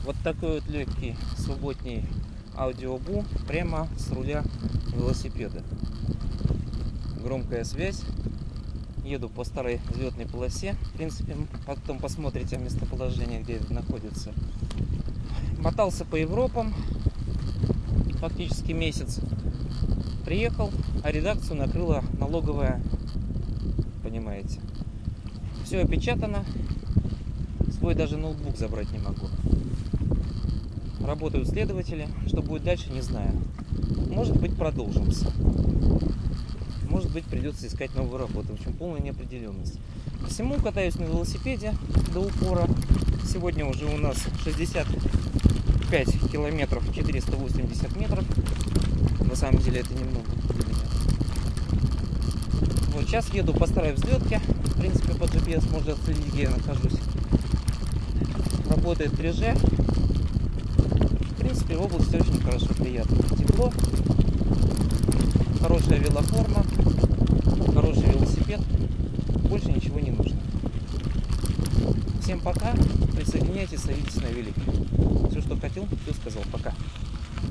Вот такой вот легкий субботний аудиобу прямо с руля велосипеда. Громкая связь. Еду по старой взлетной полосе. В принципе, потом посмотрите местоположение, где это находится. Мотался по Европам фактически месяц. Приехал, а редакцию накрыла налоговая, понимаете. Все опечатано. Свой даже ноутбук забрать не могу. Работают следователи. Что будет дальше, не знаю. Может быть, продолжимся. Может быть, придется искать новую работу. В общем, полная неопределенность. Посему катаюсь на велосипеде до упора. Сегодня уже у нас 65 километров 480 метров. На самом деле это немного для меня. Вот сейчас еду по старой взлетке. В принципе, по GPS можно отследить, где я нахожусь. Работает 3G. В принципе, в области очень хорошо, приятно. Тепло. Хорошая велоформа. Хороший велосипед. Больше ничего не нужно. Всем пока. Присоединяйтесь, садитесь на велик. Все, что хотел, все сказал. Пока.